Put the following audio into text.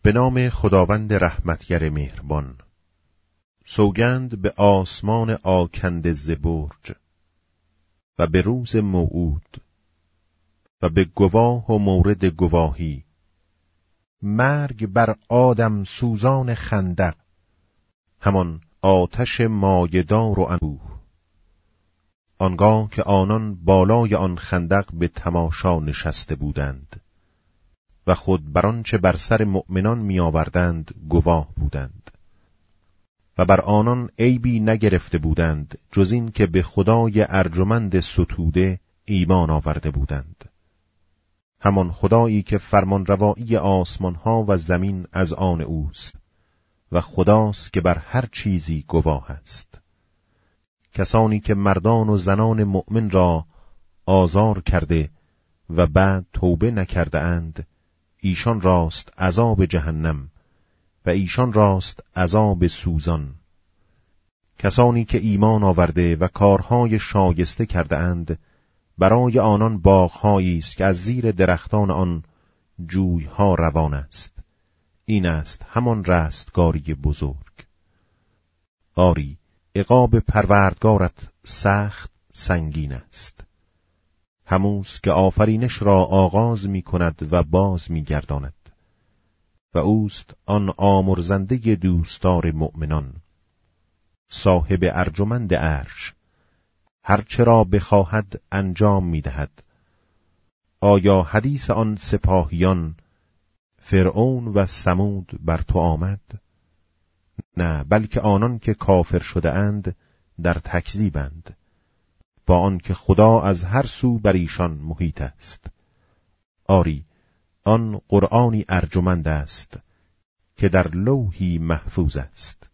به نام خداوند رحمتگر مهربان. سوگند به آسمان آکنده ز برج و به روز موعود و به گواه و مورد گواهی، مرگ بر آدم سوزان خندق، همان آتش مایه‌دار و انبوه. آنگاه که آنان بالای آن خندق به تماشا نشسته بودند و خود بر آنچه بر سر مؤمنان می آوردند گواه بودند و بر آنان عیبی نگرفته بودند جز این که به خدای ارجمند ستوده ایمان آورده بودند، همان خدایی که فرمانروایی آسمان ها و زمین از آن اوست و خداست که بر هر چیزی گواه است. کسانی که مردان و زنان مؤمن را آزار کرده و بعد توبه نکرده اند، ایشان راست عذاب جهنم و ایشان راست عذاب سوزان. کسانی که ایمان آورده و کارهای شایسته کرده اند، برای آنان باغ‌هایی است که از زیر درختان آن جوی‌ها روان است. این است همان رستگاری بزرگ. آری، عقاب پروردگارت سخت سنگین است. هموست که آفرینش را آغاز می کند و باز می گرداند و اوست آن آمرزنده دوستدار مؤمنان، صاحب ارجمند عرش، هرچه را بخواهد انجام می دهد. آیا حدیث آن سپاهیان فرعون و ثمود بر تو آمد؟ نه، بلکه آنان که کافر شده اند در تکذیبند، با آنکه خدا از هر سو بر ایشان محیط است. آری، آن قرآنی ارجمند است که در لوحی محفوظ است.